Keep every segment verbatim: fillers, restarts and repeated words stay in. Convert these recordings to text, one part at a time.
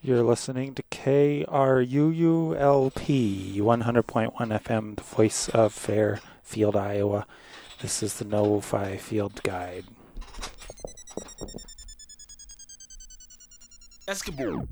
You're listening to K R U U L P one hundred point one F M, the voice of Fairfield, Iowa. This is the No-Fi Field Guide. Basketball.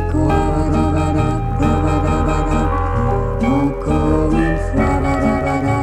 Encore une fois,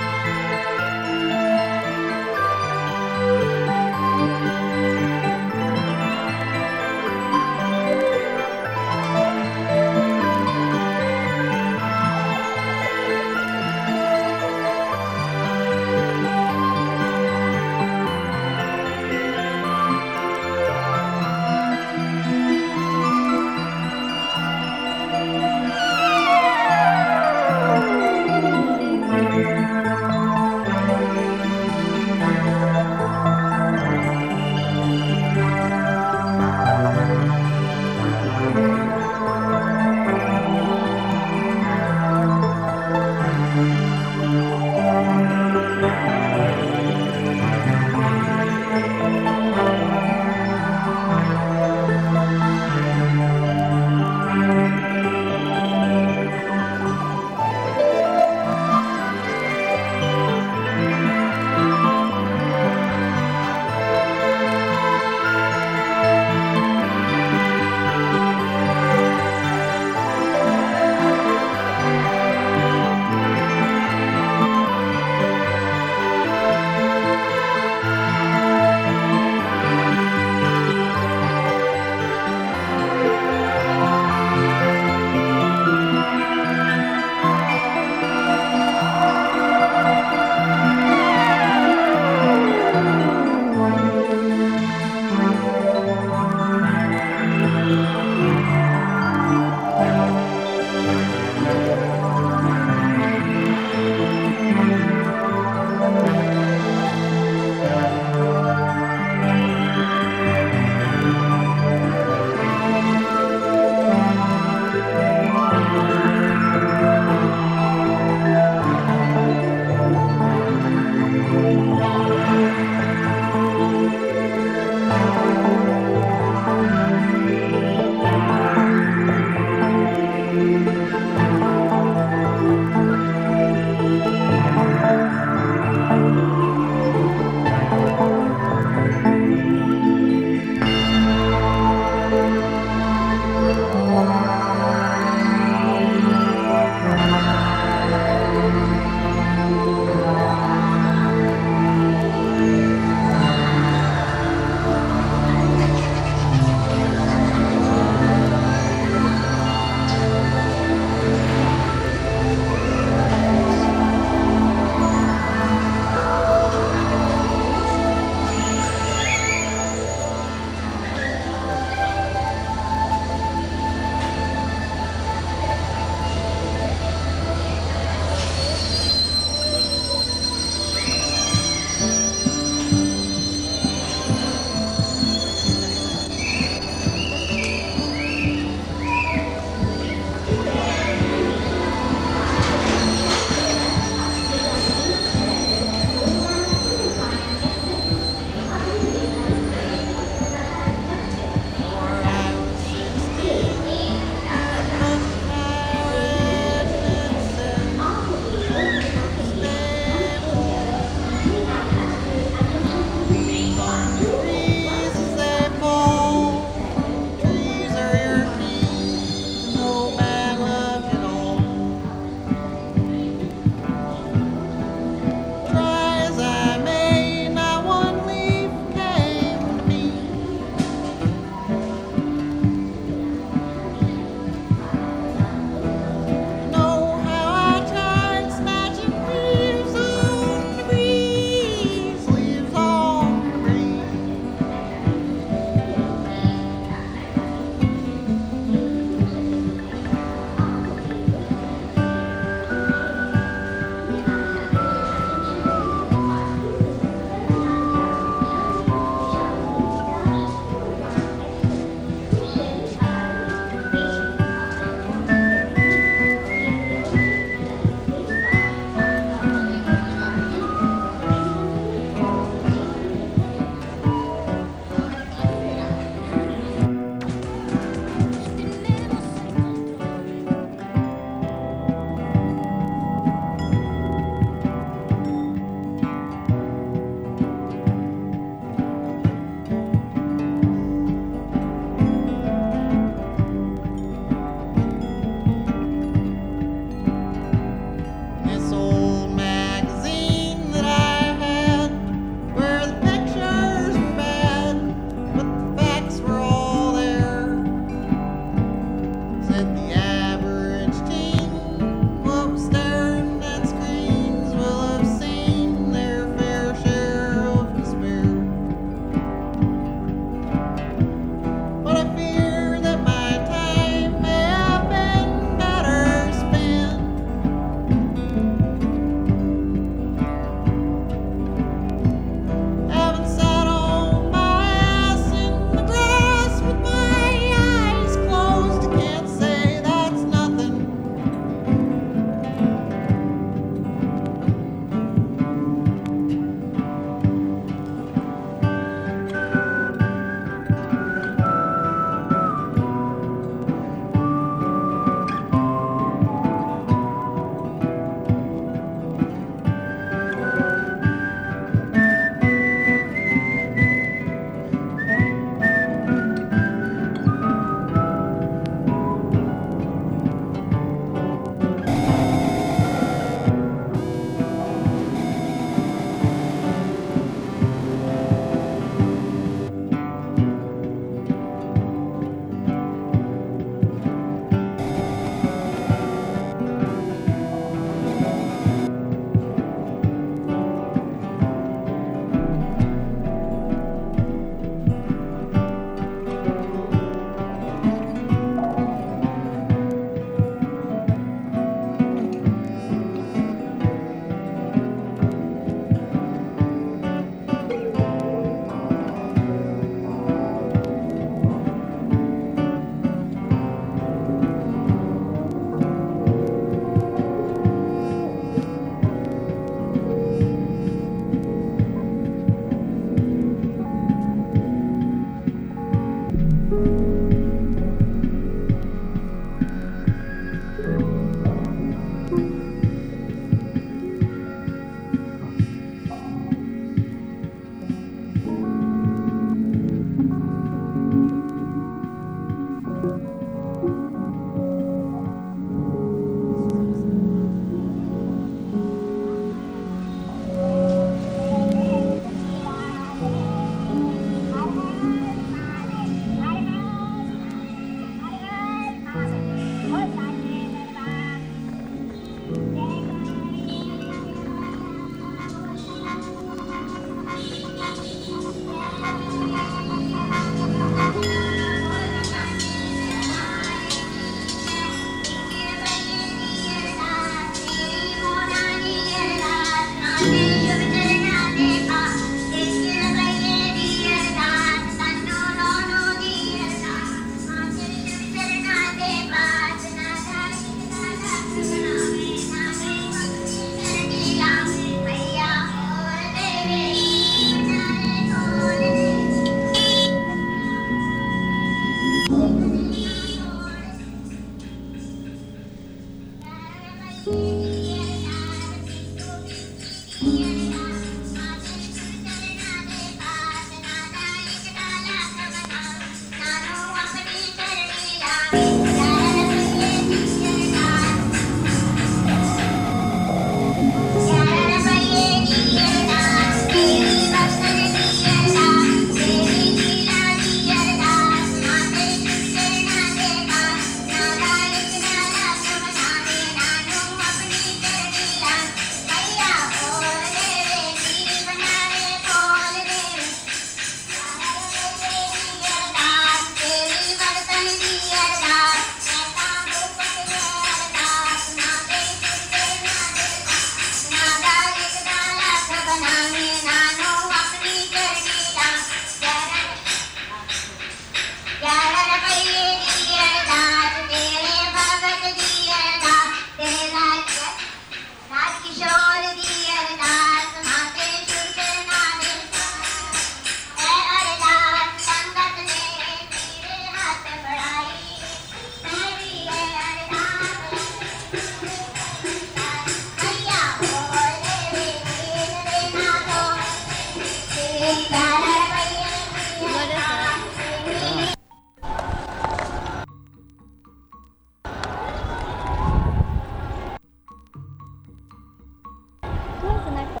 Who has an iPhone?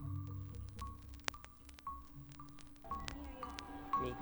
Me.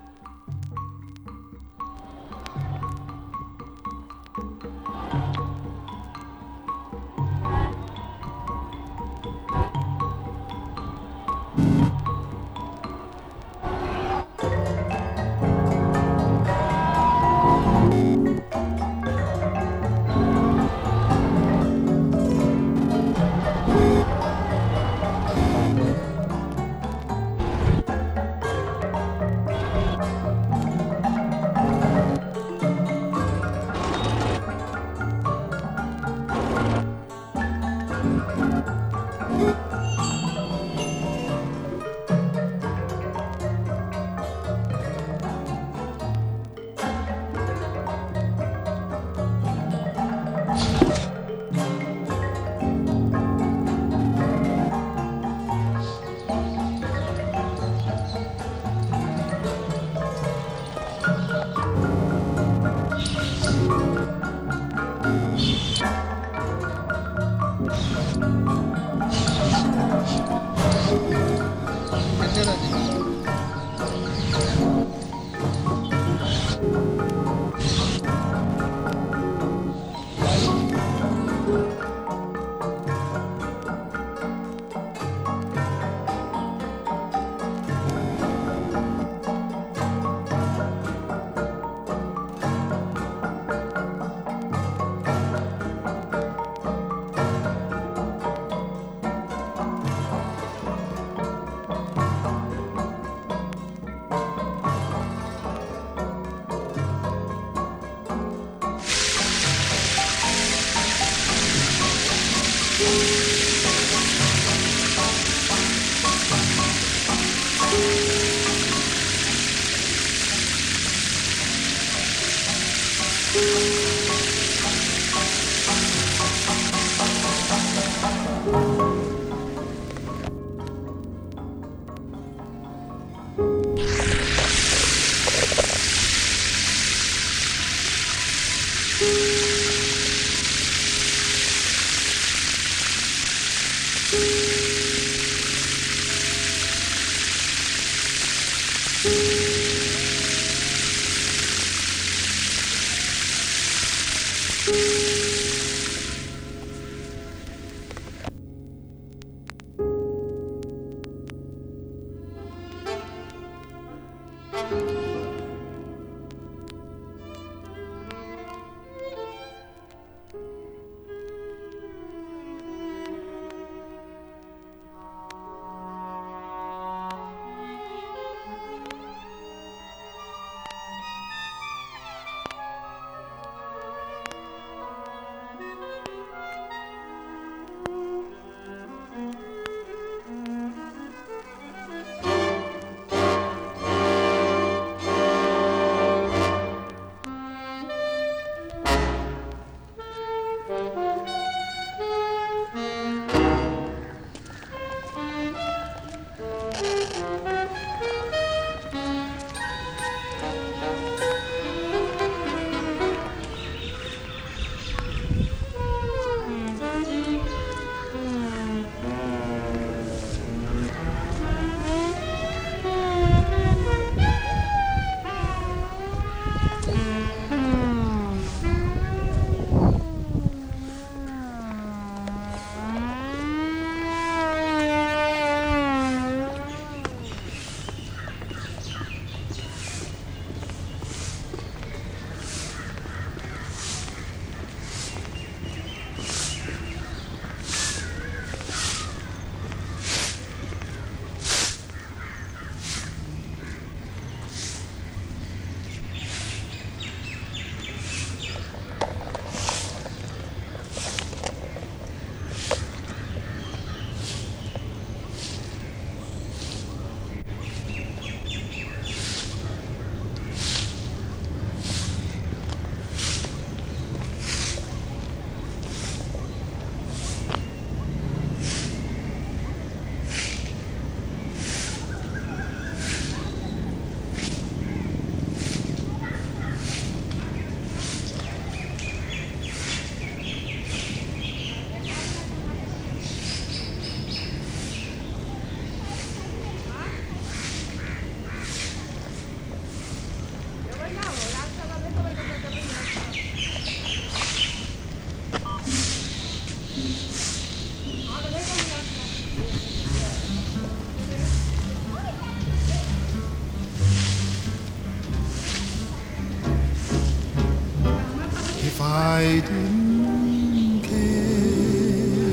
I didn't care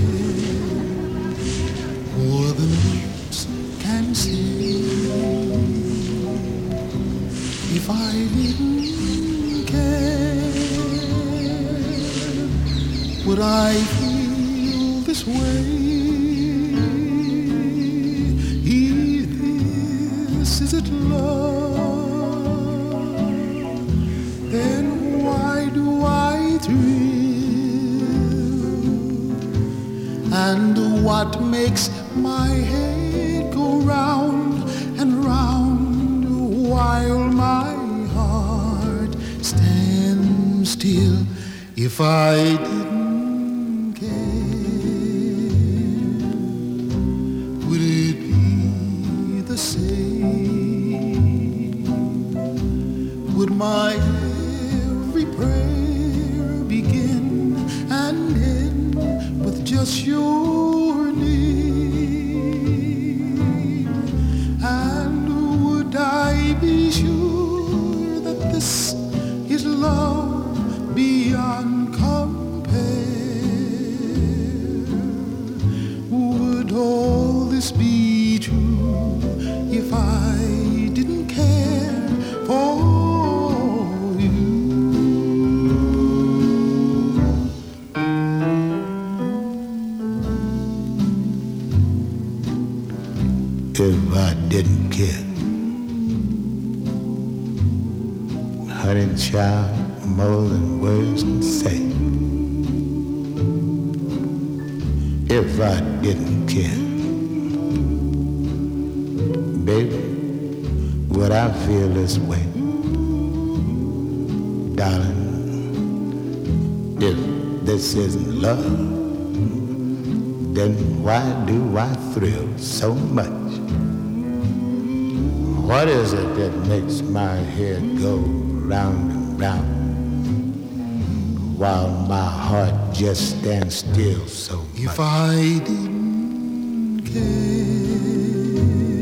more than words can say, if I didn't care, would I feel this way? If this is it love, then why do I thrill? And what makes my head go round and round while my heart stands still? If I didn't care, would it be the same? Would my every prayer begin and end with just your name? And would I be sure that this is love beyond compare? Would all this be true if I didn't care for you? If I didn't care, honey child, more than words can say. If I didn't care, baby, would I feel this way? Darling, if this isn't love, then why do I thrill so much? What is it that makes my head go round and round while my heart just stands still so much? If I didn't care,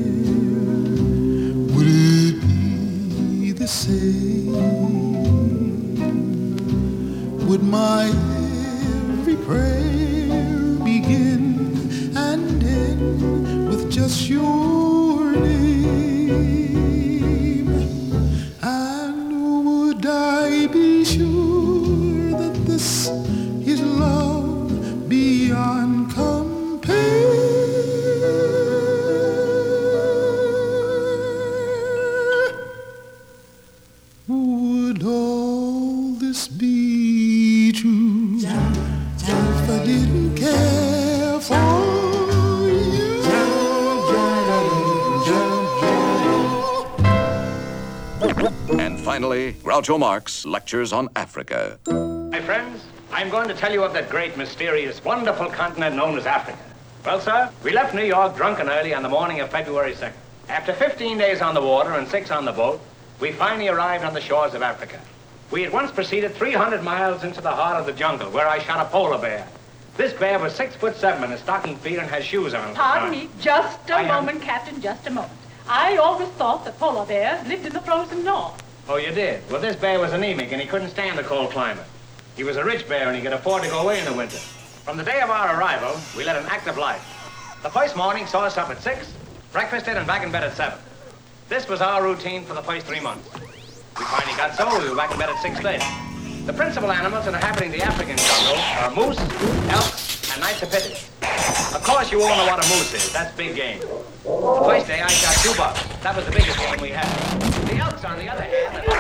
would it be the same? Would my every prayer begin and end with just your name? And would I be sure that this is love beyond compare? Would all this be true if I didn't care for you? And finally, Groucho Marx lectures on Africa. My friends, I'm going to tell you of that great, mysterious, wonderful continent known as Africa. Well, sir, we left New York drunk and early on the morning of February second. After fifteen days on the water and six on the boat, we finally arrived on the shores of Africa. We at once proceeded three hundred miles into the heart of the jungle, where I shot a polar bear. This bear was six foot seven in his stocking feet and has shoes on. Pardon me, just a I moment, am... Captain, just a moment. I always thought that polar bears lived in the frozen north. Oh, you did? Well, this bear was anemic, and he couldn't stand the cold climate. He was a rich bear, and he could afford to go away in the winter. From the day of our arrival, we led an active life. The first morning saw us up at six, breakfasted, and back in bed at seven. This was our routine for the first three months. We finally got so we were back in bed at six thirty. The principal animals inhabiting the African jungle are moose, elk, and nyctopitis. Of course, you all know what a moose is. That's big game. The first day, I shot two bucks. That was the biggest game we had. The elks, on the other hand...